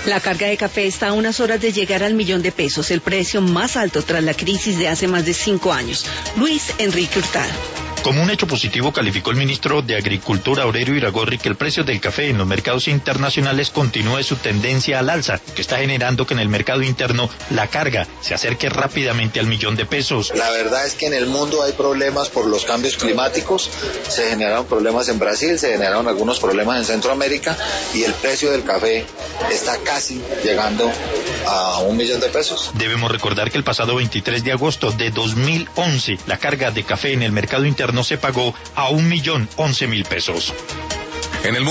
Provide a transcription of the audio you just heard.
La carga de café está a unas horas de llegar al $1.000.000, el precio más alto tras la crisis de hace más de 5 años. Luis Enrique Hurtado. Como un hecho positivo calificó el ministro de Agricultura, Aurelio Iragorri, que el precio del café en los mercados internacionales continúe su tendencia al alza, que está generando que en el mercado interno la carga se acerque rápidamente al $1.000.000. La verdad es que en el mundo hay problemas por los cambios climáticos, se generaron problemas en Brasil, se generaron algunos problemas en Centroamérica y el precio del café está casi llegando a $1.000.000. Debemos recordar que el pasado 23 de agosto de 2011 la carga de café en el mercado interno se pagó a $1.011.000.